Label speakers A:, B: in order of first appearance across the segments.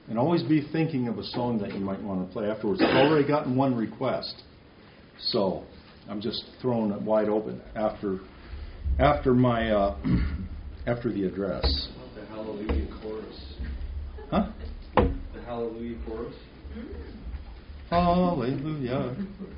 A: And always be thinking of a song that you might want to play afterwards. I've already gotten one request, so I'm just throwing it wide open after my after the address.
B: The Hallelujah chorus.
A: Huh?
B: The Hallelujah chorus.
A: Hallelujah.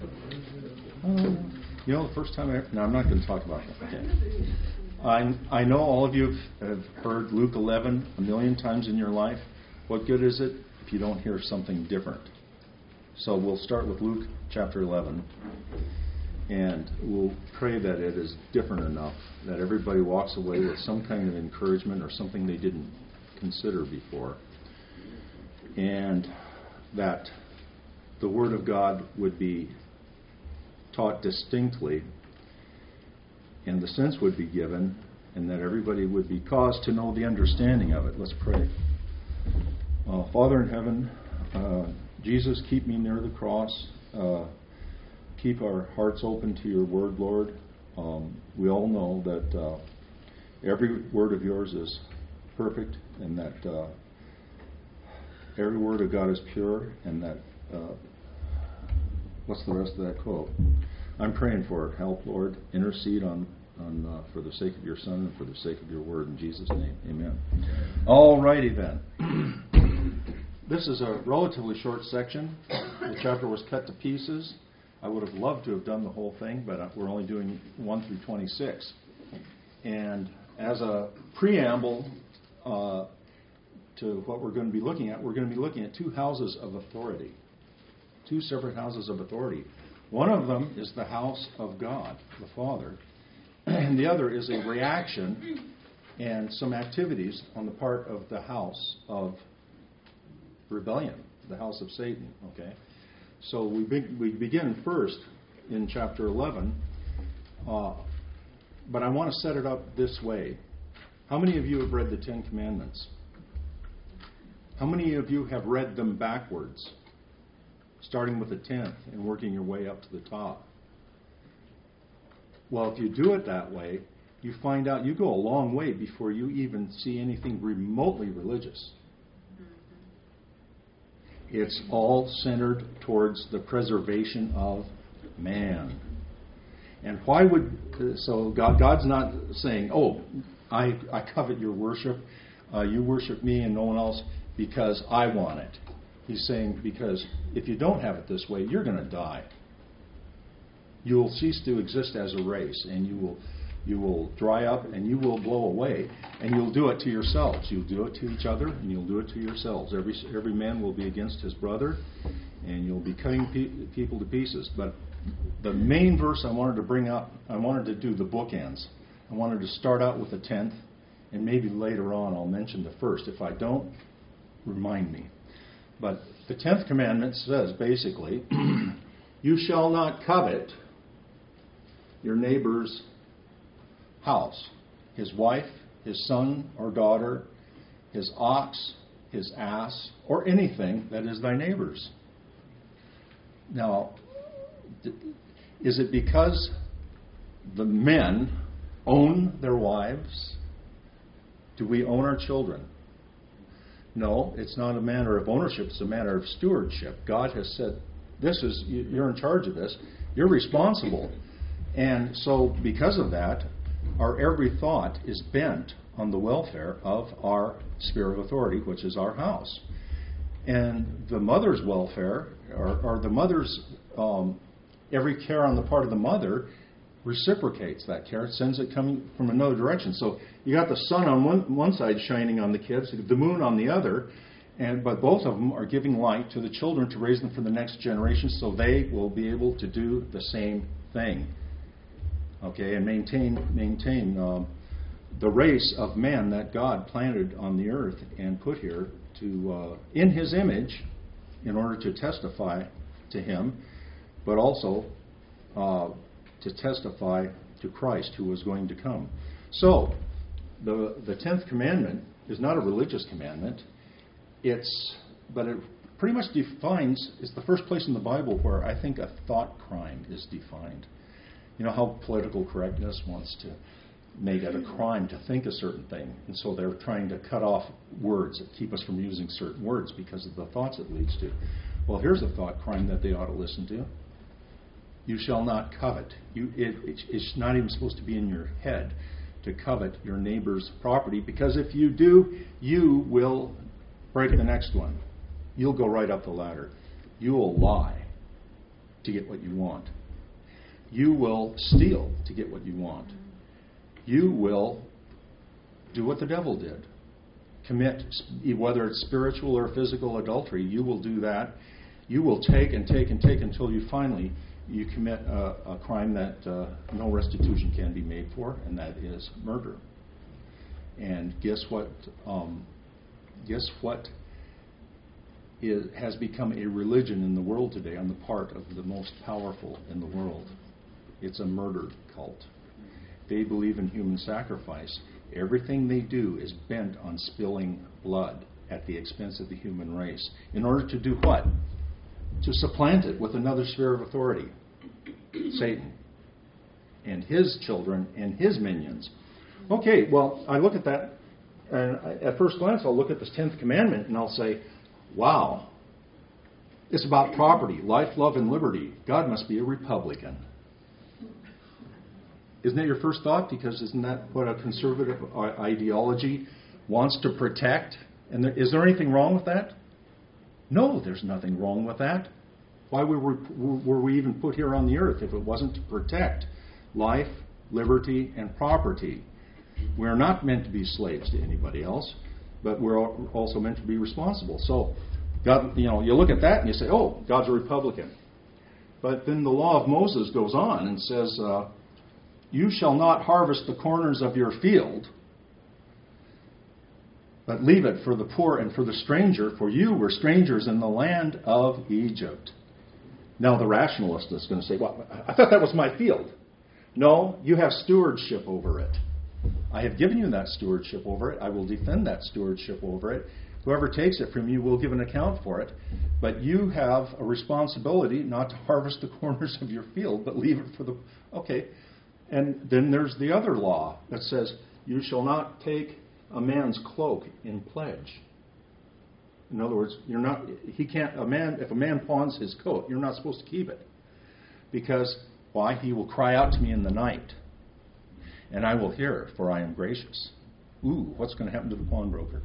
A: You know, the first time I'm not going to talk about that. Okay. I know all of you have heard Luke 11 a million times in your life. What good is it if you don't hear something different? So we'll start with Luke chapter 11. And we'll pray that it is different enough that everybody walks away with some kind of encouragement or something they didn't consider before. And that the Word of God would be taught distinctly, and the sense would be given, and that everybody would be caused to know the understanding of it. Let's pray. Father in heaven, Jesus, keep me near the cross. Keep our hearts open to your word, Lord. We all know that every word of yours is perfect, and that every word of God is pure, and that what's the rest of that quote? I'm praying for it. Help, Lord. Intercede on for the sake of your Son and for the sake of your word. In Jesus' name, amen. All righty then. This is a relatively short section. The chapter was cut to pieces. I would have loved to have done the whole thing, but we're only doing 1 through 26. And as a preamble to what we're going to be looking at, we're going to be looking at two houses of authority. Two separate houses of authority. One of them is the house of God, the Father, and the other is a reaction and some activities on the part of the house of rebellion, the house of Satan. Okay, so we begin first in chapter 11, but I want to set it up this way. How many of you have read the Ten Commandments? How many of you have read them backwards, starting with the 10th and working your way up to the top? Well, if you do it that way, you find out you go a long way before you even see anything remotely religious. It's all centered towards the preservation of man. And why would... So God's not saying, oh, I covet your worship. You worship me and no one else because I want it. He's saying because if you don't have it this way, you're going to die. You will cease to exist as a race, and you will dry up, and you will blow away, and you'll do it to yourselves. You'll do it to each other, and you'll do it to yourselves. Every man will be against his brother, and you'll be cutting people to pieces. But the main verse I wanted to bring up, I wanted to do the bookends. I wanted to start out with the 10th, and maybe later on I'll mention the first. If I don't, remind me. But the 10th commandment says basically, you shall not covet your neighbor's house, his wife, his son or daughter, his ox, his ass, or anything that is thy neighbor's. Now, is it because the men own their wives? Do we own our children? No, it's not a matter of ownership, it's a matter of stewardship. God has said, you're in charge of this, you're responsible. And so because of that, our every thought is bent on the welfare of our sphere of authority, which is our house. And the mother's welfare, or the mother's, every care on the part of the mother reciprocates that care. It sends it coming from another direction. So you got the sun on one side shining on the kids, the moon on the other, but both of them are giving light to the children to raise them for the next generation so they will be able to do the same thing. Okay, and maintain the race of man that God planted on the earth and put here to in His image in order to testify to Him, but also to testify to Christ who was going to come. So, the 10th commandment is not a religious commandment. But it pretty much defines, it's the first place in the Bible where I think a thought crime is defined. You know how political correctness wants to made it a crime to think a certain thing. And so they're trying to cut off words that keep us from using certain words because of the thoughts it leads to. Well, here's a thought crime that they ought to listen to. You shall not covet. It's not even supposed to be in your head to covet your neighbor's property, because if you do, you will break the next one. You'll go right up the ladder. You will lie to get what you want. You will steal to get what you want. You will do what the devil did. Commit, whether it's spiritual or physical adultery, you will do that. You will take and take and take until you finally commit a crime that no restitution can be made for, and that is murder. And guess what? Has become a religion in the world today on the part of the most powerful in the world? It's a murder cult. They believe in human sacrifice. Everything they do is bent on spilling blood at the expense of the human race. In order to do what? To supplant it with another sphere of authority. Satan. And his children and his minions. Okay, well, I look at that, and at first glance I'll look at this 10th commandment and I'll say, wow, it's about property, life, love, and liberty. God must be a Republican. Isn't that your first thought? Because isn't that what a conservative ideology wants to protect? And is there anything wrong with that? No, there's nothing wrong with that. Why were we even put here on the earth if it wasn't to protect life, liberty, and property? We're not meant to be slaves to anybody else, but we're also meant to be responsible. So, God, you look at that and you say, oh, God's a Republican. But then the law of Moses goes on and says, you shall not harvest the corners of your field, but leave it for the poor and for the stranger, for you were strangers in the land of Egypt. Now the rationalist is going to say, well, I thought that was my field. No, you have stewardship over it. I have given you that stewardship over it. I will defend that stewardship over it. Whoever takes it from you will give an account for it. But you have a responsibility not to harvest the corners of your field, but leave it for the... Okay. And then there's the other law that says, you shall not take a man's cloak in pledge. In other words, if a man pawns his coat, you're not supposed to keep it. Because, why? He will cry out to me in the night, and I will hear, for I am gracious. Ooh, what's going to happen to the pawnbroker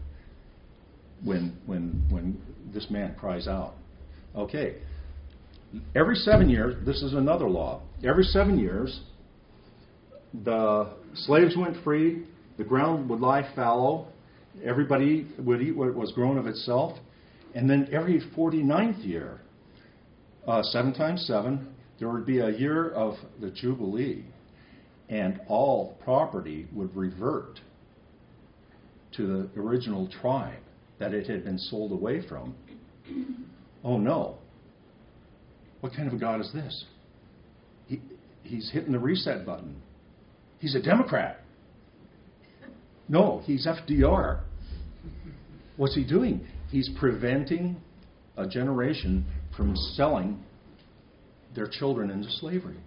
A: when this man cries out? Okay. Every 7 years, this is another law. Every 7 years, the slaves went free, the ground would lie fallow, everybody would eat what was grown of itself, and then every 49th year, 7 times 7, there would be a year of the Jubilee, and all property would revert to the original tribe that it had been sold away from. Oh no. What kind of a God is this? He's hitting the reset button. He's a Democrat. No, he's FDR. What's he doing? He's preventing a generation from selling their children into slavery.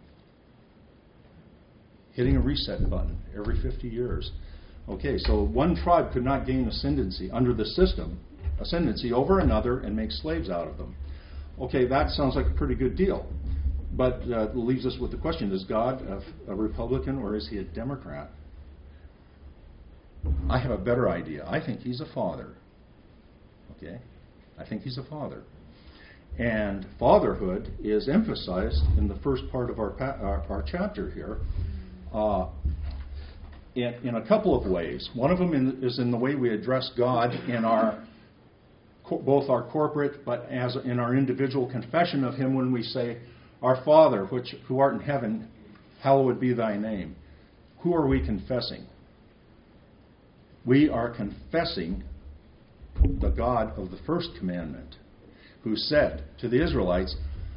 A: Hitting a reset button every 50 years. Okay, so one tribe could not gain ascendancy under the system, ascendancy over another and make slaves out of them. Okay, that sounds like a pretty good deal. But it leaves us with the question, is God a Republican or is he a Democrat? I have a better idea. I think he's a father. Okay? I think he's a father. And fatherhood is emphasized in the first part of our chapter here in a couple of ways. One of them is in the way we address God in both our corporate but as in our individual confession of him when we say, Our Father, who art in heaven, hallowed be thy name. Who are we confessing? We are confessing the God of the first commandment, who said to the Israelites,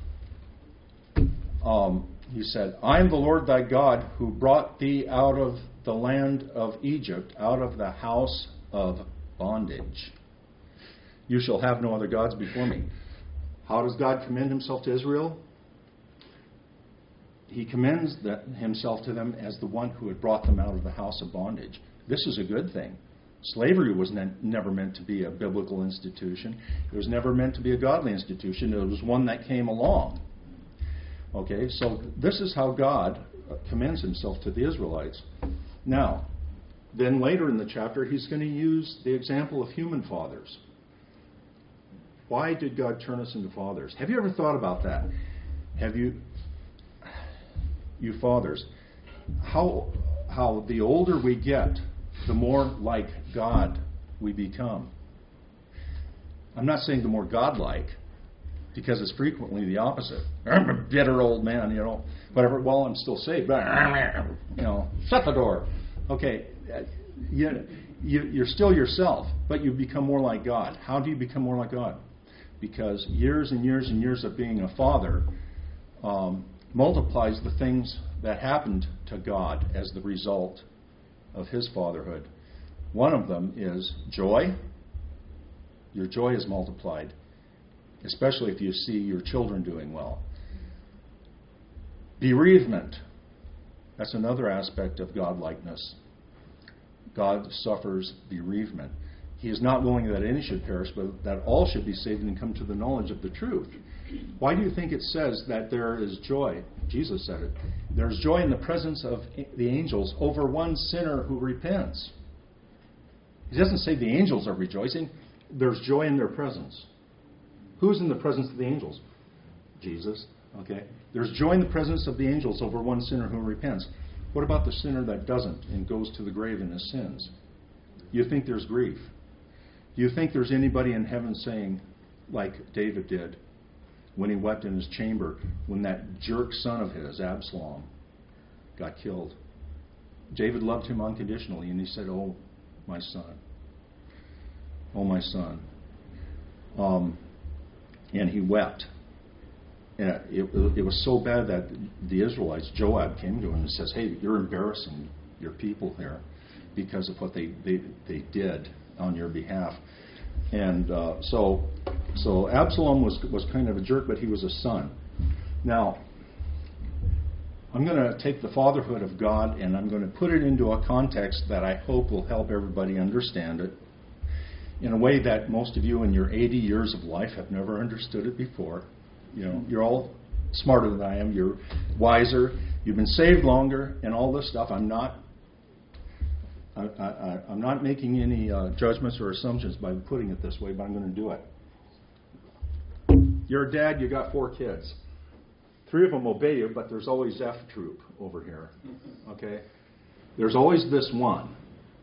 A: he said, I am the Lord thy God, who brought thee out of the land of Egypt, out of the house of bondage. You shall have no other gods before me. How does God commend himself to Israel? he commends himself to them as the one who had brought them out of the house of bondage. This is a good thing. Slavery was never meant to be a biblical institution. It was never meant to be a godly institution. It was one that came along. Okay, so this is how God commends himself to the Israelites. Now, then later in the chapter, he's going to use the example of human fathers. Why did God turn us into fathers? Have you ever thought about that? Have you fathers, how the older we get, the more like God we become. I'm not saying the more godlike, because it's frequently the opposite. I'm a bitter old man, whatever. Well, I'm still saved, but shut the door. Okay, you're still yourself, but you become more like God. How do you become more like God? Because years and years and years of being a father multiplies the things that happened to God as the result of his fatherhood. One of them is joy. Your joy is multiplied, especially if you see your children doing well. Bereavement. That's another aspect of godlikeness. God suffers bereavement. He is not willing that any should perish, but that all should be saved and come to the knowledge of the truth. Why do you think it says that there is joy? Jesus said it. There's joy in the presence of the angels over one sinner who repents. He doesn't say the angels are rejoicing. There's joy in their presence. Who's in the presence of the angels? Jesus. Okay. There's joy in the presence of the angels over one sinner who repents. What about the sinner that doesn't and goes to the grave in his sins? You think there's grief? Do you think there's anybody in heaven saying, like David did, when he wept in his chamber, when that jerk son of his, Absalom, got killed? David loved him unconditionally, and he said, "Oh, my son. Oh, my son." And he wept. And it was so bad that the Israelites, Joab came to him and says, "Hey, you're embarrassing your people here because of what they did on your behalf." And so Absalom was kind of a jerk, but he was a son. Now, I'm going to take the fatherhood of God and I'm going to put it into a context that I hope will help everybody understand it in a way that most of you in your 80 years of life have never understood it before. You're all smarter than I am. You're wiser. You've been saved longer and all this stuff. I'm not making any judgments or assumptions by putting it this way, but I'm going to do it. You're a dad, you got 4 kids. 3 of them obey you, but there's always F troop over here. Okay? There's always this one.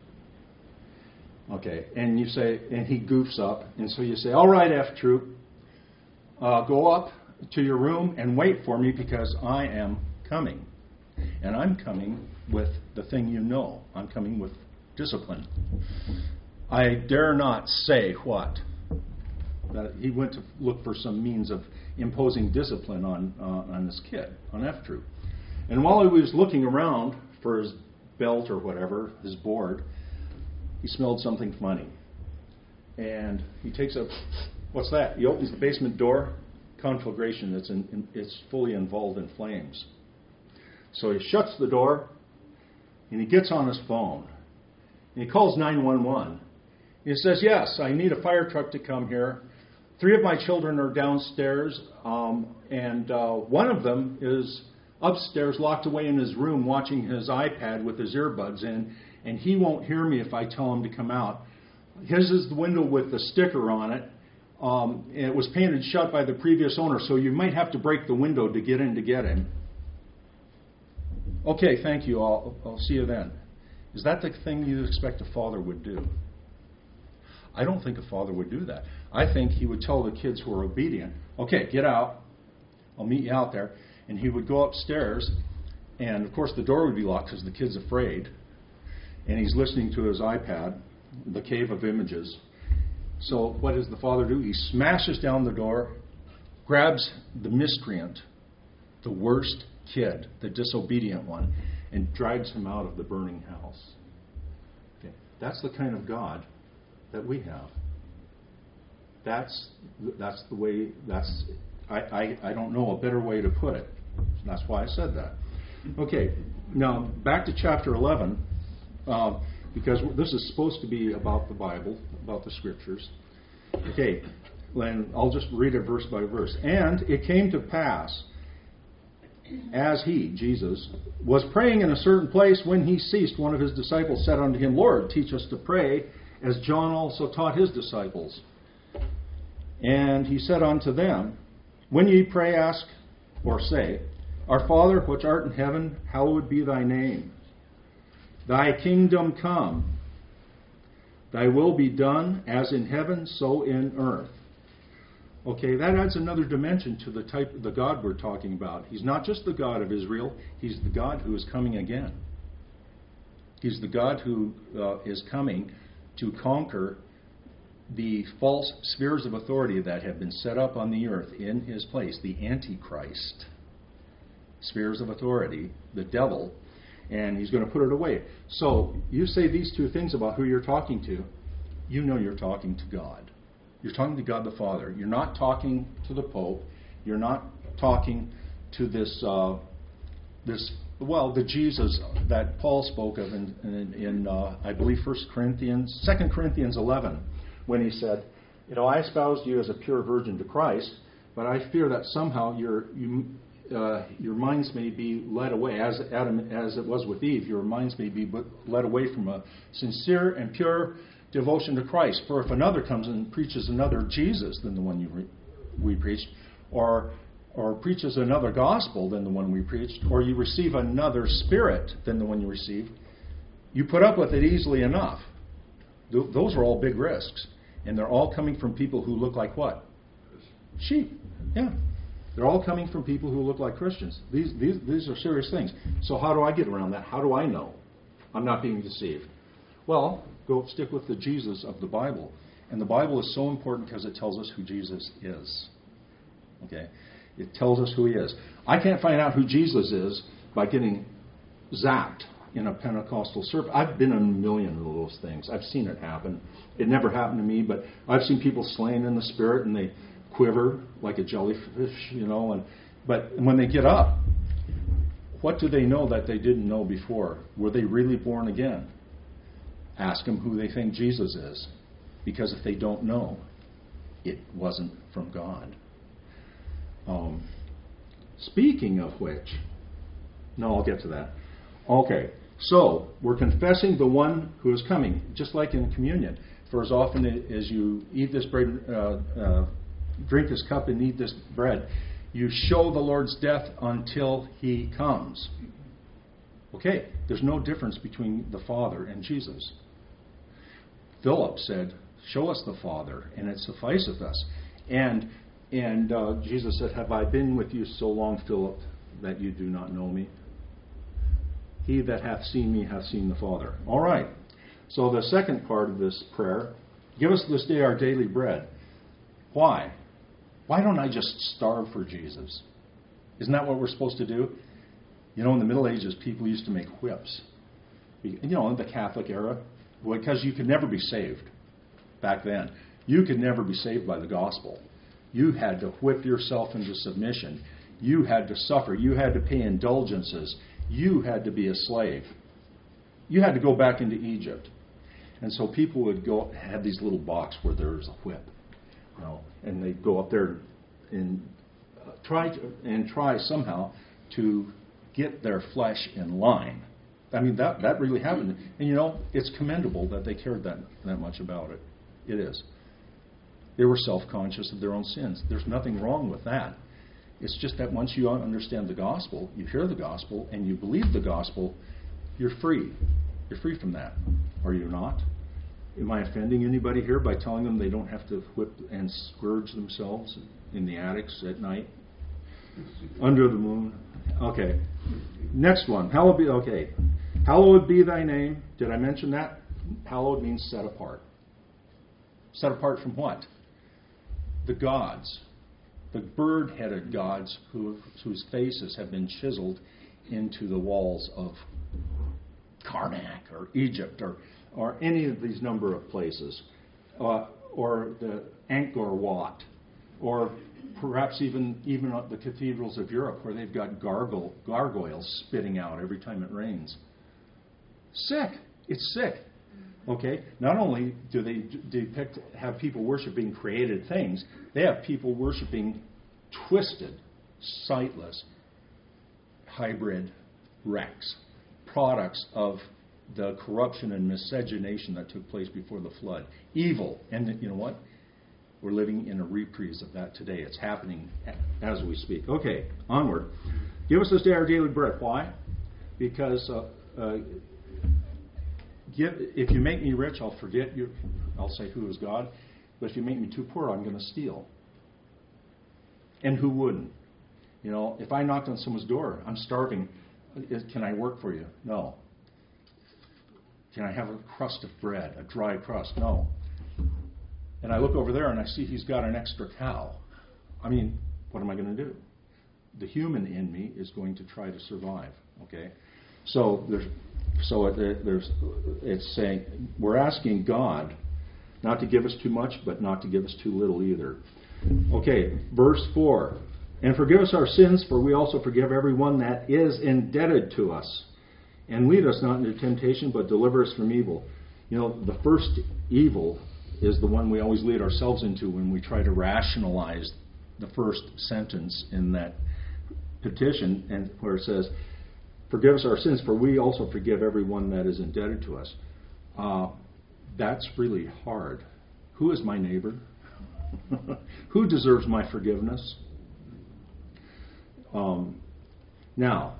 A: Okay, and you say, and he goofs up, and so you say, "All right, F troop, go up to your room and wait for me because I am coming. And I'm coming with the thing you know. I'm coming with discipline." I dare not say what. That he went to look for some means of imposing discipline on this kid, on F troop. And while he was looking around for his belt or whatever, his board, he smelled something funny. And he takes a, what's that? He opens the basement door. Conflagration. It's fully involved in flames. So he shuts the door, and he gets on his phone. And he calls 911. He says, "Yes, I need a fire truck to come here. 3 of my children are downstairs, and one of them is upstairs locked away in his room watching his iPad with his earbuds in, and he won't hear me if I tell him to come out. His is the window with the sticker on it. It was painted shut by the previous owner, so you might have to break the window to get in to get him." "Okay, thank you. I'll see you then." Is that the thing you expect a father would do? I don't think a father would do that. I think he would tell the kids who are obedient, "Okay, get out. I'll meet you out there." And he would go upstairs, and of course the door would be locked because the kid's afraid. And he's listening to his iPad, the Cave of Images. So what does the father do? He smashes down the door, grabs the miscreant, the worst kid, the disobedient one, and drags him out of the burning house. Okay. That's the kind of God that we have. That's the way. I don't know a better way to put it. That's why I said that. Okay, now back to chapter 11, because this is supposed to be about the Bible, about the Scriptures. Okay, and I'll just read it verse by verse. And it came to pass, as he, Jesus, was praying in a certain place, when he ceased, one of his disciples said unto him, Lord, teach us to pray, as John also taught his disciples. And he said unto them, When ye pray, ask, or say, Our Father, which art in heaven, hallowed be thy name. Thy kingdom come. Thy will be done, as in heaven, so in earth. Okay, that adds another dimension to the God we're talking about. He's not just the God of Israel. He's the God who is coming again. He's the God who is coming to conquer the false spheres of authority that have been set up on the earth in his place, the Antichrist spheres of authority, the devil, and he's going to put it away. So you say these two things about who you're talking to, you know you're talking to God. You're talking to God the Father. You're not talking to the Pope. You're not talking to the Jesus that Paul spoke of in I believe 2 Corinthians 11, when he said, I espoused you as a pure virgin to Christ, but I fear that somehow your minds may be led away, as it was with Eve. Your minds may be led away from a sincere and pure devotion to Christ. For if another comes and preaches another Jesus than the one we preached, or preaches another gospel than the one we preached, or you receive another spirit than the one you received, you put up with it easily enough. Those are all big risks. And they're all coming from people who look like what? Sheep. Yeah. They're all coming from people who look like Christians. These are serious things. So how do I get around that? How do I know I'm not being deceived? Well, go stick with the Jesus of the Bible. And the Bible is so important because it tells us who Jesus is. Okay? It tells us who he is. I can't find out who Jesus is by getting zapped in a Pentecostal service. I've been in a million of those things. I've seen it happen. It never happened to me, but I've seen people slain in the Spirit and they quiver like a jellyfish, but when they get up, what do they know that they didn't know before? Were they really born again? Ask them who they think Jesus is. Because if they don't know, it wasn't from God. Speaking of which, no, I'll get to that. Okay, so we're confessing the one who is coming, just like in communion. For as often as you eat this bread, drink this cup and eat this bread, you show the Lord's death until he comes. Okay, there's no difference between the Father and Jesus. Philip said, show us the Father, and it sufficeth us. And Jesus said, have I been with you so long, Philip, that you do not know me? He that hath seen me hath seen the Father. All right. So the second part of this prayer, give us this day our daily bread. Why? Why don't I just starve for Jesus? Isn't that what we're supposed to do? In the Middle Ages, people used to make whips. In the Catholic era, because you could never be saved back then. You could never be saved by the gospel. You had to whip yourself into submission. You had to suffer. You had to pay indulgences. You had to be a slave. You had to go back into Egypt. And so people would had these little box where there was a whip. And they'd go up there and try somehow to get their flesh in line. I mean, that really happened. And it's commendable that they cared that much about it. It is. They were self-conscious of their own sins. There's nothing wrong with that. It's just that once you understand the gospel, you hear the gospel, and you believe the gospel, you're free. You're free from that. Are you not? Am I offending anybody here by telling them they don't have to whip and scourge themselves in the attics at night? Under the moon? Okay. Next one. Hallowed be thy name. Did I mention that? Hallowed means set apart. Set apart from what? The gods. The bird-headed gods whose faces have been chiseled into the walls of Karnak or Egypt or any of these number of places. Or the Angkor Wat, Or perhaps even the cathedrals of Europe where they've got gargoyles spitting out every time it rains. Sick. It's sick. Okay? Not only do they have people worshiping created things, they have people worshiping twisted, sightless, hybrid wrecks, products of the corruption and miscegenation that took place before the flood. Evil. And you know what? We're living in a reprise of that today. It's happening as we speak. Okay, onward. Give us this day our daily bread. Why? Because if you make me rich, I'll forget you. I'll say, who is God? But if you make me too poor, I'm going to steal. And who wouldn't? You know, if I knocked on someone's door, I'm starving. Can I work for you? No. Can I have a crust of bread, a dry crust? No. And I look over there and I see he's got an extra cow. I mean, what am I going to do? The human in me is going to try to survive. Okay, so it's saying we're asking God not to give us too much, but not to give us too little either. Okay, verse 4. And forgive us our sins, for we also forgive everyone that is indebted to us. And lead us not into temptation, but deliver us from evil. You know, the first evil is the one we always lead ourselves into when we try to rationalize the first sentence in that petition, and where it says, forgive us our sins, for we also forgive everyone that is indebted to us. That's really hard. Who is my neighbor? Who deserves my forgiveness? Now,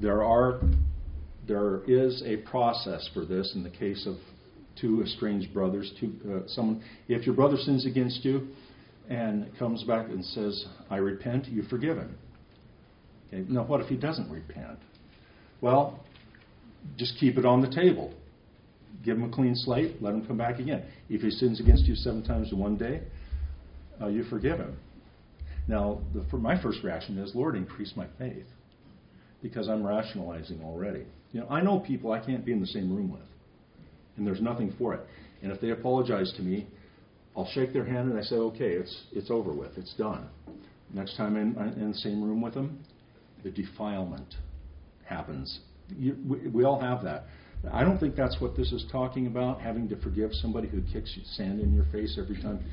A: there is a process for this in the case of two estranged brothers. If your brother sins against you and comes back and says, I repent, you forgive him. Okay, now what if he doesn't repent? Well, just keep it on the table. Give him a clean slate, let him come back again. If he sins against you 7 times in one day, you forgive him. Now, my first reaction is, Lord, increase my faith, because I'm rationalizing already. You know, I know people I can't be in the same room with, and there's nothing for it. And if they apologize to me, I'll shake their hand and I say, okay, it's over with, it's done. Next time I'm in the same room with them, the defilement happens. We all have that. I don't think that's what this is talking about, having to forgive somebody who kicks sand in your face every time.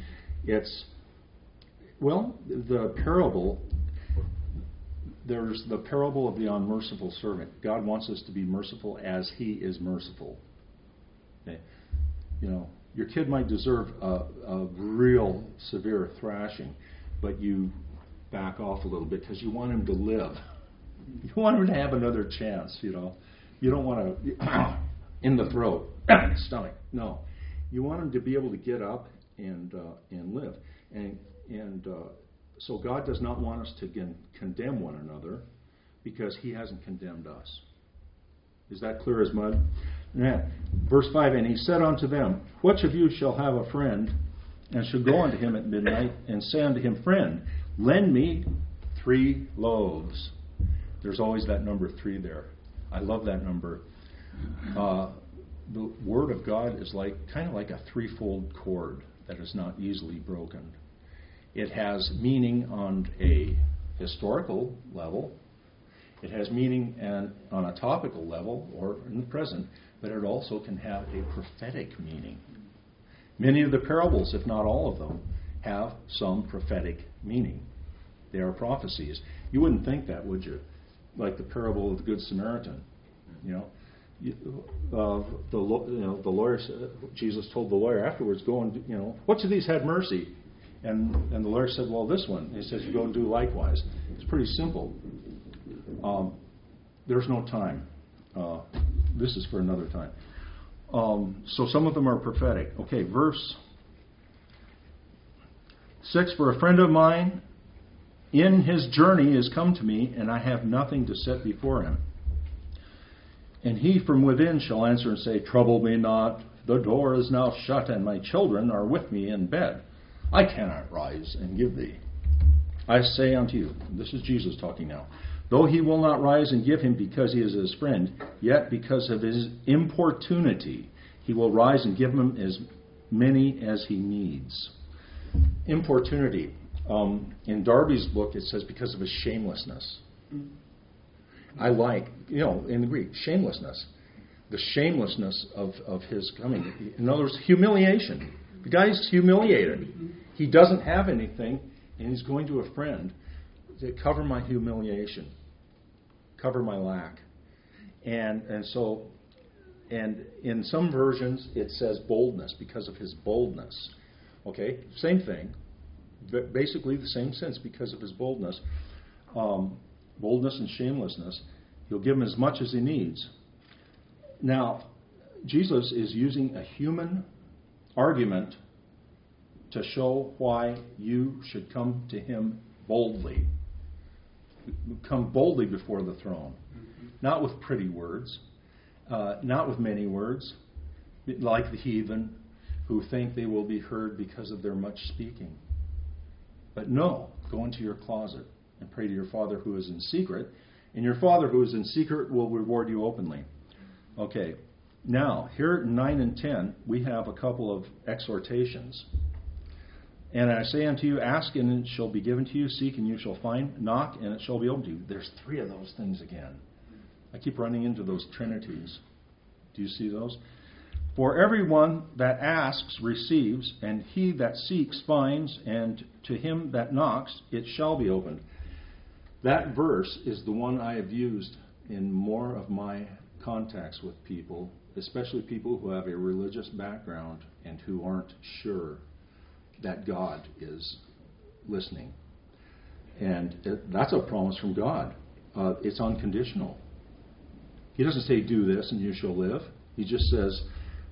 A: The parable, there's the parable of the unmerciful servant. God wants us to be merciful as He is merciful. Okay. You know, your kid might deserve a real severe thrashing, but you back off a little bit because you want him to live. You want him to have another chance, you know. You don't want to in the throat, stomach. No. You want him to be able to get up and live. And so God does not want us to condemn one another because He hasn't condemned us. Is that clear as mud? Yeah. Verse 5, and He said unto them, which of you shall have a friend, and shall go unto him at midnight, and say unto him, Friend, lend me 3 loaves. There's always that number 3 there. I love that number. The Word of God is kind of like a threefold cord that is not easily broken. It has meaning on a historical level. It has meaning on a topical level or in the present, but it also can have a prophetic meaning. Many of the parables, if not all of them, have some prophetic meaning. They are prophecies. You wouldn't think that, would you? Like the parable of the Good Samaritan. You know, the lawyer. Jesus told the lawyer afterwards, "Go and which of these had mercy?" And the lawyer said, "Well, this one." He says, "You go and do likewise." It's pretty simple. There's no time. This is for another time. So some of them are prophetic. Okay, verse 6, for a friend of mine in his journey is come to me, and I have nothing to set before him. And he from within shall answer and say, Trouble me not, the door is now shut, and my children are with me in bed. I cannot rise and give thee. I say unto you, this is Jesus talking now, though he will not rise and give him because he is his friend, yet because of his importunity, he will rise and give him as many as he needs. Importunity. In Darby's book, it says because of his shamelessness. I like, in the Greek, shamelessness. The shamelessness of his coming. In other words, humiliation. The guy's humiliated. He doesn't have anything, and he's going to a friend to cover my humiliation, cover my lack. And in some versions, it says boldness, because of his boldness. Okay, same thing. Basically the same sense, because of his boldness. Boldness and shamelessness. He'll give him as much as he needs. Now, Jesus is using a human argument to show why you should come to him boldly. Come boldly before the throne. Not with pretty words. Not with many words. Like the heathen who think they will be heard because of their much speaking. But no, go into your closet and pray to your Father who is in secret, and your Father who is in secret will reward you openly. Okay, now, here in 9 and 10, we have a couple of exhortations. And I say unto you, ask and it shall be given to you, seek and you shall find, knock and it shall be opened to you. There's 3 of those things again. I keep running into those trinities. Do you see those? For everyone that asks receives, and he that seeks finds, and to him that knocks it shall be opened. That verse is the one I have used in more of my contacts with people, especially people who have a religious background and who aren't sure that God is listening. And that's a promise from God. It's unconditional. He doesn't say, do this and you shall live. He just says,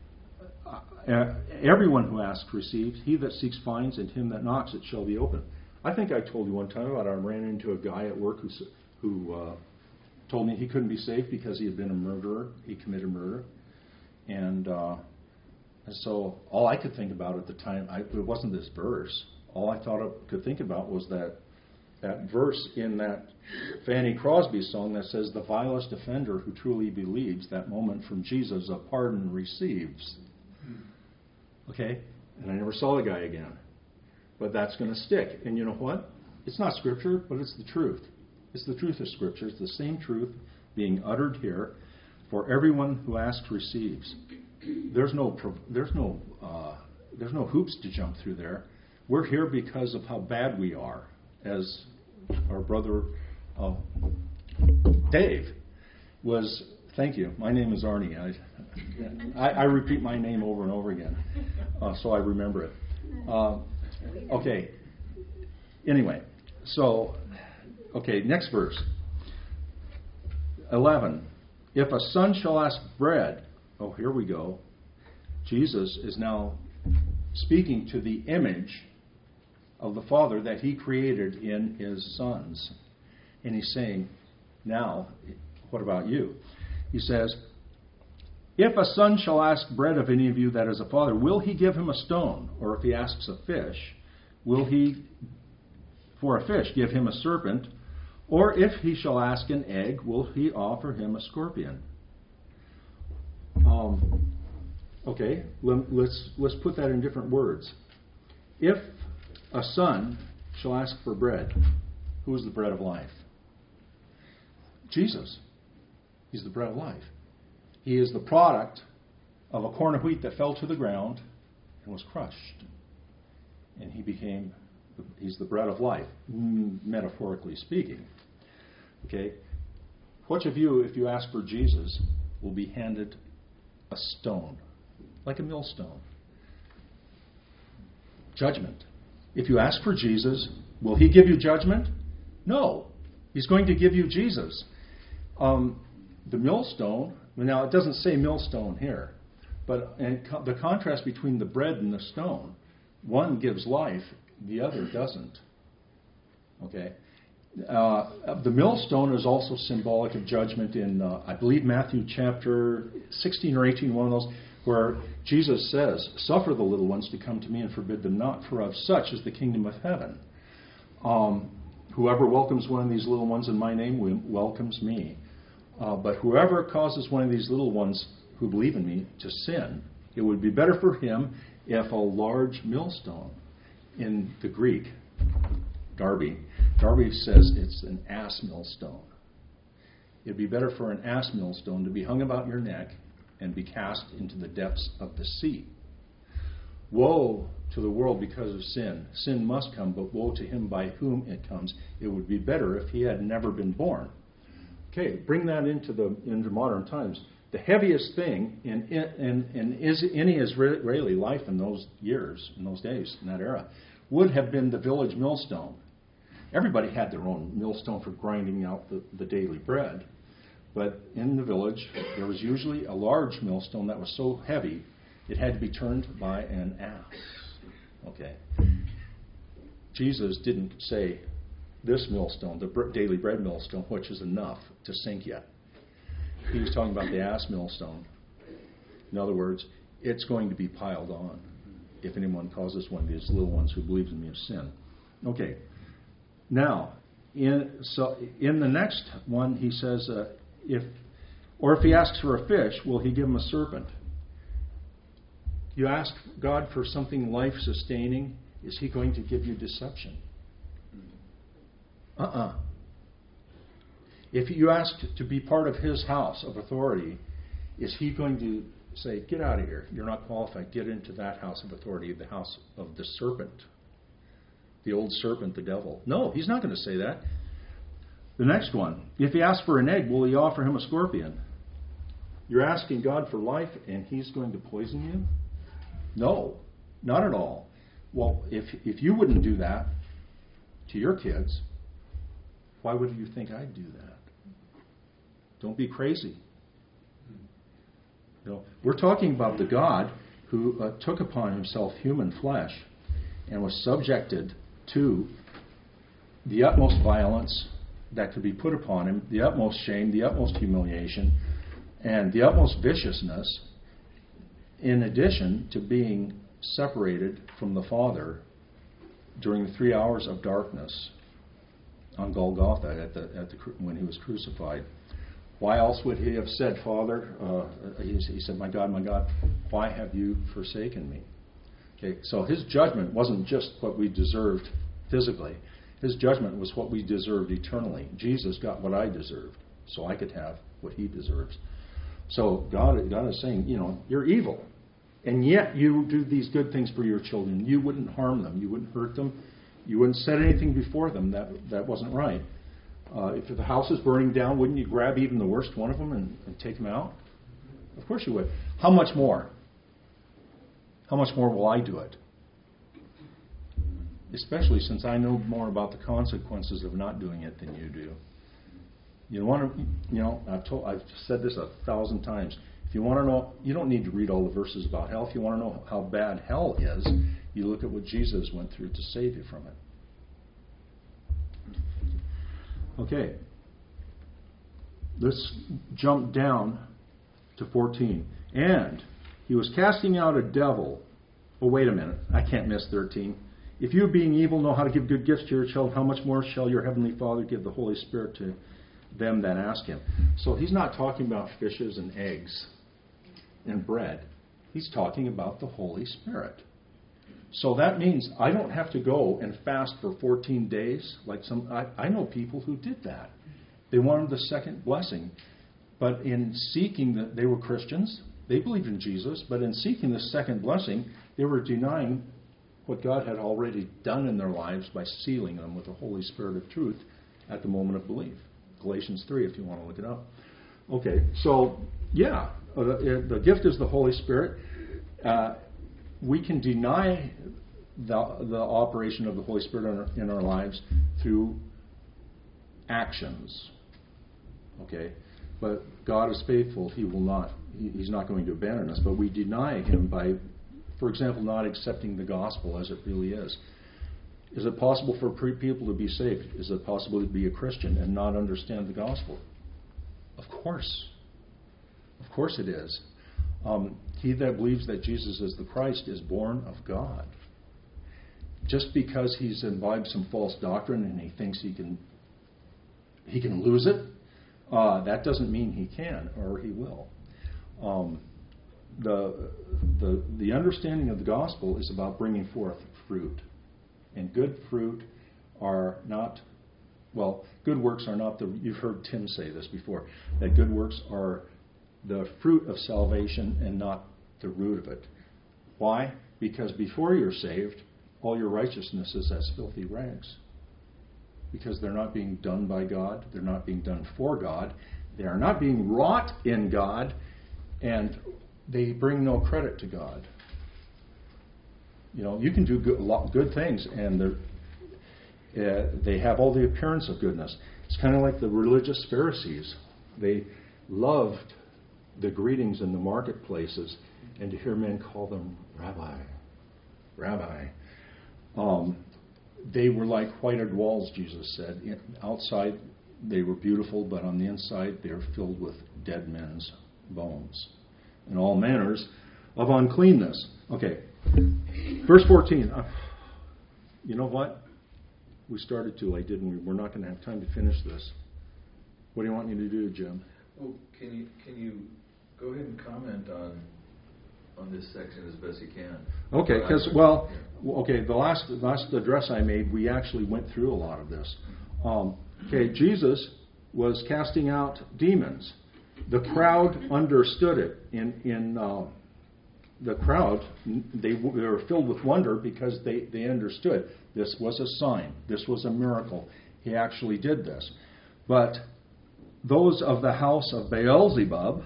A: everyone who asks receives, he that seeks finds, and him that knocks it shall be open. I think I told you one time about I ran into a guy at work who told me he couldn't be saved because he had been a murderer. He committed murder. And so all I could think about at the time, it wasn't this verse. All I could think about was that verse in that Fanny Crosby song that says, the vilest offender who truly believes that moment from Jesus a pardon receives. Okay? And I never saw the guy again. But that's going to stick. And you know what? It's not Scripture, but it's the truth. It's the truth of Scripture. It's the same truth being uttered here. For everyone who asks receives. There's no hoops to jump through there. We're here because of how bad we are, as our brother Dave was. Thank you. My name is Arnie. I repeat my name over and over again, so I remember it. Okay. Anyway, next verse. 11. If a son shall ask bread, here we go. Jesus is now speaking to the image of the Father that he created in his sons. And he's saying, now, what about you? He says, if a son shall ask bread of any of you that is a father, will he give him a stone? Or if he asks a fish, will he, for a fish, give him a serpent? Or if he shall ask an egg, will he offer him a scorpion? Let's put that in different words. If a son shall ask for bread, who is the bread of life? Jesus. He's the bread of life. He is the product of a corn of wheat that fell to the ground and was crushed. And he's the bread of life, metaphorically speaking. Okay? Which of you, if you ask for Jesus, will be handed a stone, like a millstone? Judgment. If you ask for Jesus, will he give you judgment? No. He's going to give you Jesus. The millstone, now it doesn't say millstone here, but the contrast between the bread and the stone, one gives life, the other doesn't. Okay? The millstone is also symbolic of judgment in, I believe, Matthew chapter 16 or 18, one of those, where Jesus says, suffer the little ones to come to me and forbid them not, for of such is the kingdom of heaven. Whoever welcomes one of these little ones in my name welcomes me. But whoever causes one of these little ones who believe in me to sin, it would be better for him if a large millstone, in the Greek, Darby. Darby says it's an ass millstone. It'd be better for an ass millstone to be hung about your neck and be cast into the depths of the sea. Woe to the world because of sin. Sin must come, but woe to him by whom it comes. It would be better if he had never been born. Okay, bring that into modern times. The heaviest thing in any Israeli life in those years, in those days, in that era, would have been the village millstone. Everybody had their own millstone for grinding out the daily bread. But in the village, there was usually a large millstone that was so heavy, it had to be turned by an ass. Okay. Jesus didn't say this millstone, the daily bread millstone, which is enough to sink you. He was talking about the ass millstone. In other words, it's going to be piled on if anyone causes one of these little ones who believes in me of sin. Okay. Now, in the next one, he says, if he asks for a fish, will he give him a serpent? You ask God for something life-sustaining, is he going to give you deception? If you ask to be part of his house of authority, is he going to say, get out of here, you're not qualified, get into that house of authority, the house of the serpent, the old serpent, the devil? No, he's not going to say that. The next one, if he asks for an egg, will he offer him a scorpion? You're asking God for life and he's going to poison you? No, not at all. Well, if you wouldn't do that to your kids, why would you think I'd do that? Don't be crazy. We're talking about the God who took upon himself human flesh and was subjected to the utmost violence that could be put upon him, the utmost shame, the utmost humiliation, and the utmost viciousness, in addition to being separated from the Father during the 3 hours of darkness on Golgotha when he was crucified. Why else would he have said, Father, he said, my God, why have you forsaken me? Okay, so his judgment wasn't just what we deserved physically. His judgment was what we deserved eternally. Jesus got what I deserved, so I could have what he deserves. So God is saying, you're evil, and yet you do these good things for your children. You wouldn't harm them. You wouldn't hurt them. You wouldn't set anything before them that wasn't right. If the house is burning down, wouldn't you grab even the worst one of them and take them out? Of course you would. How much more? How much more will I do it? Especially since I know more about the consequences of not doing it than you do. You want to, I've said this 1,000 times. If you want to know, you don't need to read all the verses about hell. If you want to know how bad hell is, you look at what Jesus went through to save you from it. Okay. Let's jump down to 14. And he was casting out a devil. Oh, wait a minute. I can't miss 13. If you, being evil, know how to give good gifts to your children, how much more shall your heavenly Father give the Holy Spirit to them that ask him? So he's not talking about fishes and eggs and bread. He's talking about the Holy Spirit. So that means I don't have to go and fast for 14 days like I know people who did that. They wanted the second blessing. But in seeking they were Christians, they believed in Jesus, but in seeking the second blessing, they were denying what God had already done in their lives by sealing them with the Holy Spirit of truth at the moment of belief. Galatians 3, if you want to look it up. Okay, so, yeah, the gift is the Holy Spirit. We can deny the operation of the Holy Spirit in our lives through actions. Okay? But God is faithful. He's not going to abandon us. But we deny him by, for example, not accepting the gospel as it really is. Is it possible for people to be saved? Is it possible to be a Christian and not understand the gospel? Of course. Of course it is. He that believes that Jesus is the Christ is born of God. Just because he's imbibed some false doctrine and he thinks he can lose it, that doesn't mean he can or he will. The understanding of the gospel is about bringing forth fruit. And good fruit are not, well, good works are not the, you've heard Tim say this before, that good works are the fruit of salvation and not the root of it. Why? Because before you're saved, all your righteousness is as filthy rags. Because they're not being done by God, they're not being done for God, they are not being wrought in God, and they bring no credit to God. You know, you can do good things, and they have all the appearance of goodness. It's kind of like the religious Pharisees. They loved the greetings in the marketplaces, and to hear men call them Rabbi, Rabbi. They were like whited walls, Jesus said. Outside, they were beautiful, but on the inside, they were filled with dead men's bones and all manners of uncleanness. Okay, verse 14. You know what? We started too late, didn't we? We're not going to have time to finish this. What do you want me to do, Jim?
C: Well, can you go ahead and comment on this section as best you can?
A: Okay, because the last address I made, we actually went through a lot of this. Jesus was casting out demons. The crowd understood it. In the crowd, they were filled with wonder because they understood this was a sign. This was a miracle. He actually did this. But those of the house of Beelzebub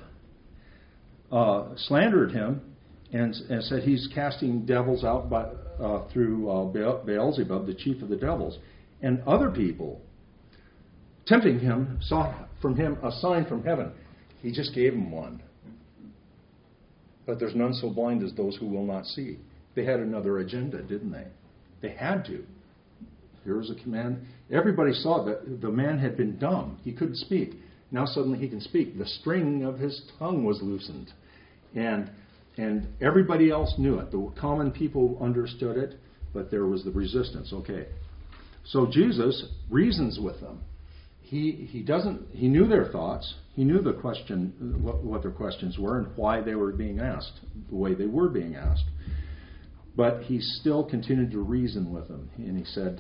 A: slandered him and said he's casting devils out through Beelzebub, the chief of the devils. And other people, tempting him, sought from him a sign from heaven. He just gave them one. But there's none so blind as those who will not see. They had another agenda, didn't they? They had to. Here was a command. Everybody saw that the man had been dumb. He couldn't speak. Now suddenly he can speak. The string of his tongue was loosened. And everybody else knew it. The common people understood it, but there was the resistance. Okay. So Jesus reasons with them. He knew their thoughts. He knew the question, what their questions were, and why they were being asked the way they were being asked. But he still continued to reason with them, and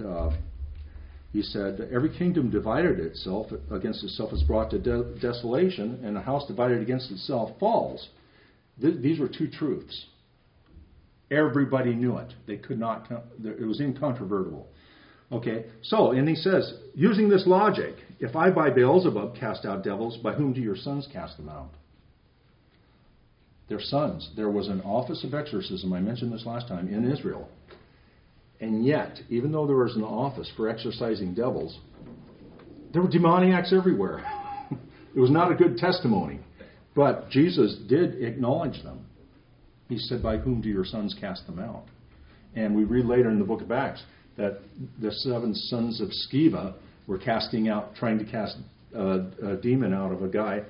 A: he said, every kingdom divided itself against itself is brought to desolation, and a house divided against itself falls. These were two truths. Everybody knew it. They could not. It was incontrovertible. Okay, so, and he says, using this logic, if I by Beelzebub cast out devils, by whom do your sons cast them out? Their sons. There was an office of exorcism, I mentioned this last time, in Israel. And yet, even though there was an office for exorcising devils, there were demoniacs everywhere. It was not a good testimony. But Jesus did acknowledge them. He said, by whom do your sons cast them out? And we read later in the book of Acts that the 7 sons of Sceva were trying to cast a demon out of a guy,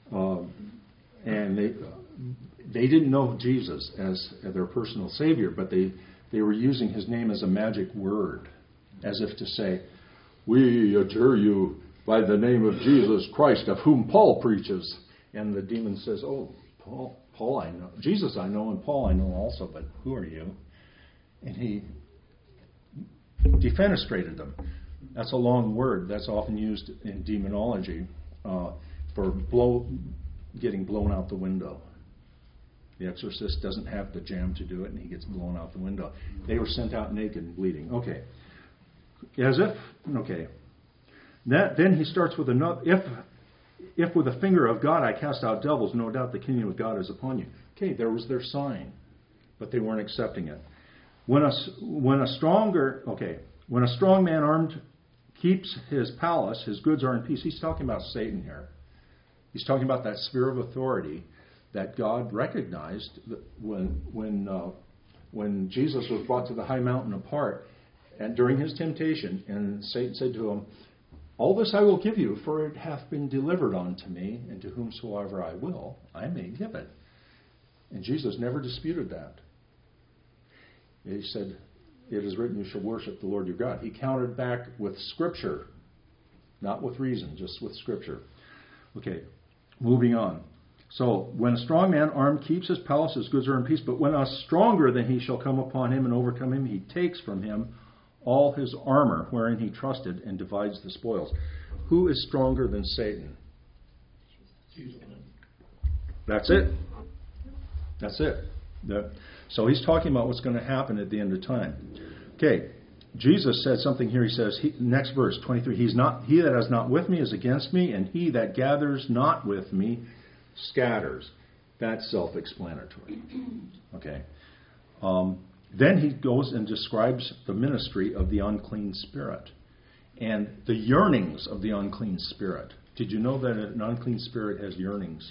A: and they didn't know Jesus as their personal Savior, but they were using his name as a magic word, as if to say, we adjure you by the name of Jesus Christ, of whom Paul preaches. And the demon says, oh, Paul I know, Jesus I know, and Paul I know also, but who are you? And he defenestrated them. That's a long word that's often used in demonology for getting blown out the window. The exorcist doesn't have the jam to do it, and he gets blown out the window. They were sent out naked and bleeding. Okay. Then he starts with another. If with the finger of God I cast out devils, no doubt the kingdom of God is upon you. Okay, there was their sign, but they weren't accepting it. When a strong man armed keeps his palace, his goods are in peace. He's talking about Satan here. He's talking about that sphere of authority that God recognized when Jesus was brought to the high mountain apart, and during his temptation, and Satan said to him, all this I will give you, for it hath been delivered unto me, and to whomsoever I will, I may give it. And Jesus never disputed that. He said, it is written, you shall worship the Lord your God. He countered back with Scripture, not with reason, just with Scripture. Okay, moving on. So, when a strong man armed keeps his palace, his goods are in peace, but when a stronger than he shall come upon him and overcome him, he takes from him all his armor wherein he trusted and divides the spoils. Who is stronger than Satan? That's it. That's it. So he's talking about what's going to happen at the end of time. Okay, Jesus said something here. He says, next verse, 23, he that is not with me is against me, and he that gathers not with me scatters. That's self-explanatory. Okay. Then he goes and describes the ministry of the unclean spirit and the yearnings of the unclean spirit. Did you know that an unclean spirit has yearnings?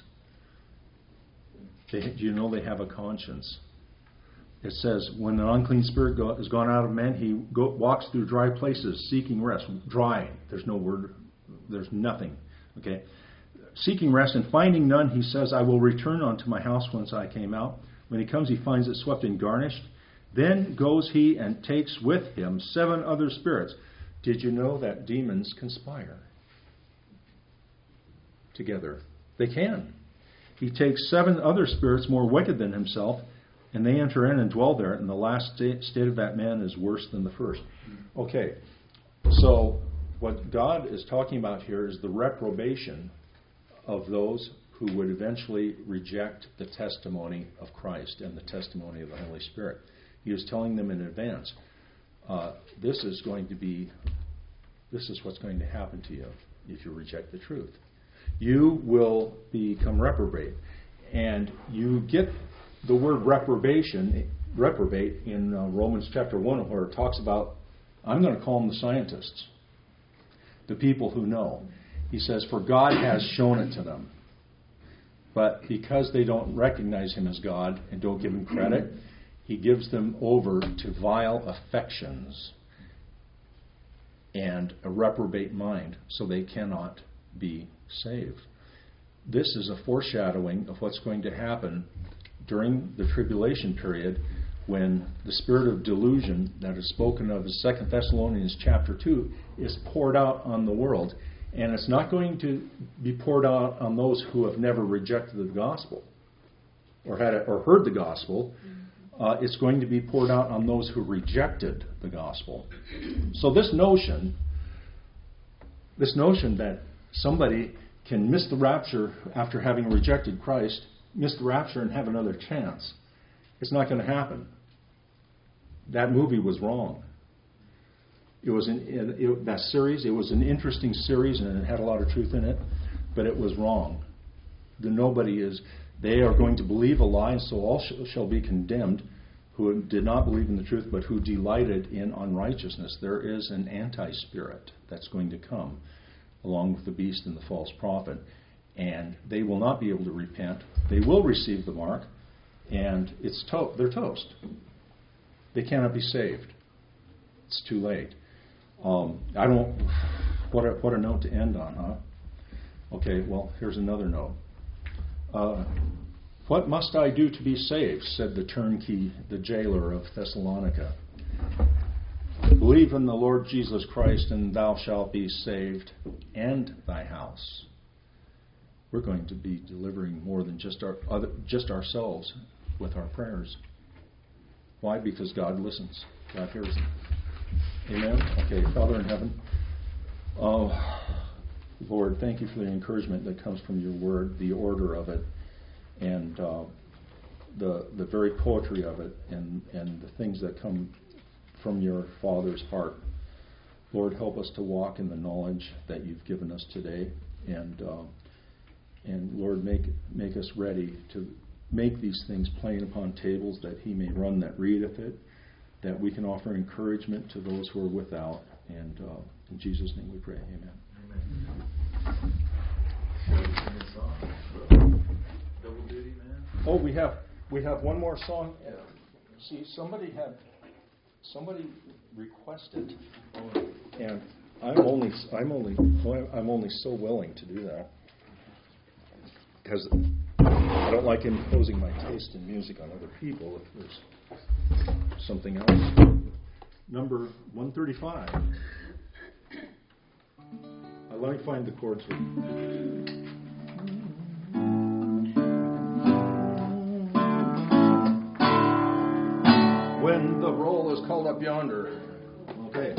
A: Do you know they have a conscience? It says, when an unclean spirit has gone out of man, he walks through dry places seeking rest. Dry. There's no word. There's nothing. Okay. Seeking rest and finding none, he says, I will return unto my house whence I came out. When he comes, he finds it swept and garnished. Then goes he and takes with him 7 other spirits. Did you know that demons conspire together? They can. He takes 7 other spirits more wicked than himself, and they enter in and dwell there, and the last state of that man is worse than the first. Okay, so what God is talking about here is the reprobation of those who would eventually reject the testimony of Christ and the testimony of the Holy Spirit. He was telling them in advance, this is what's going to happen to you if you reject the truth. You will become reprobate. And you get the word reprobate in Romans chapter 1, where it talks about, I'm going to call them the scientists, the people who know. He says, for God has shown it to them. But because they don't recognize him as God and don't give him credit, he gives them over to vile affections and a reprobate mind, so they cannot be saved. This is a foreshadowing of what's going to happen during the tribulation period, when the spirit of delusion that is spoken of in 2 Thessalonians chapter 2 is poured out on the world. And it's not going to be poured out on those who have never rejected the gospel or heard the gospel. It's going to be poured out on those who rejected the gospel. So this notion that somebody can miss the rapture after having rejected Christ, miss the rapture and have another chance, it's not going to happen. That movie was wrong. It was that series. It was an interesting series, and it had a lot of truth in it, but it was wrong. They are going to believe a lie, and so all shall be condemned who did not believe in the truth, but who delighted in unrighteousness. There is an anti-spirit that's going to come, along with the beast and the false prophet, and they will not be able to repent. They will receive the mark, and they're toast. They cannot be saved. It's too late. What a note to end on, huh? Okay, well, here's another note. What must I do to be saved? Said the turnkey, the jailer of Thessalonica. Believe in the Lord Jesus Christ, and thou shalt be saved, and thy house. We're going to be delivering more than just ourselves with our prayers. Why? Because God listens. God hears them. Amen? Okay, Father in heaven, Lord, thank you for the encouragement that comes from your word, the order of it, and the very poetry of it, and the things that come from your Father's heart. Lord, help us to walk in the knowledge that you've given us today, and Lord, make us ready to make these things plain upon tables, that he may run that readeth it, that we can offer encouragement to those who are without. And in Jesus' name we pray. Amen.
C: Amen. Shall we sing a song? Double duty, man?
A: Oh, we have one more song. See, somebody requested, and I'm only so willing to do that, because I don't like imposing my taste in music on other people if there's something else. Number 135. Let me find the chords. When the roll is called up yonder. Okay.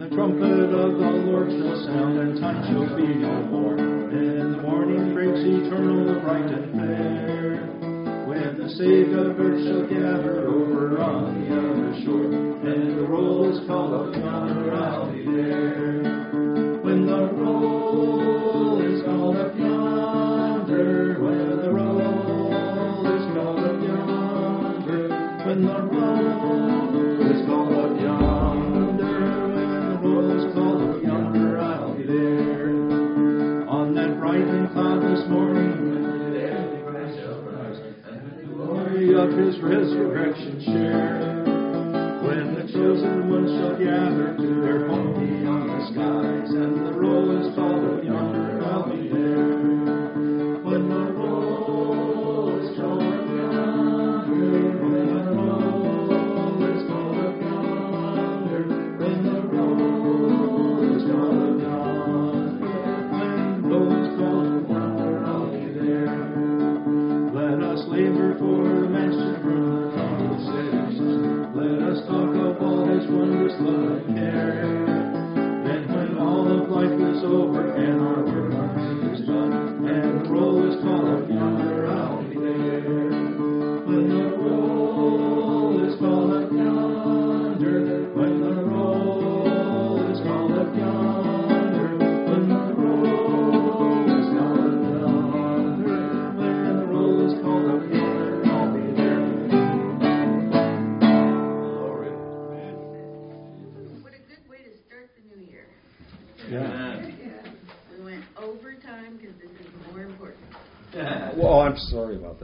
A: the trumpet of the Lord shall sound, and time shall be no more. And the morning breaks eternal, the bright and fair, when the saved of earth shall gather over on the other shore, and the roll is called up yonder, I'll be there. When the roll is called up yonder, when the roll is called up yonder, when the roll is called up yonder, when the roll is called up yonder, I'll be there. On that bright and cloudless morning, when the daily Christ shall rise, and the glory of his resurrection share, when the chosen ones shall gather to their home beyond the skies, and the roll is called up yonder, I'll be there. When the roll is called up yonder, when the roll is called up yonder, when the roll is called up yonder, when the roll is called up yonder, I'll be there. Let us labor for the mansion from the top of the cities. Let us talk of all his wondrous love and care. Then when all of life is over and our work on earth is done, and the roll is called up yonder, I'll be there. When the roll is called up yonder, when the roll is called up yonder, when the roll is called up yonder, when the roll is called up yonder, I'll be there.
C: Glory.
D: What a good way to start the new year.
A: Yeah.
D: We went overtime because this is more important.
A: Well, I'm sorry about that.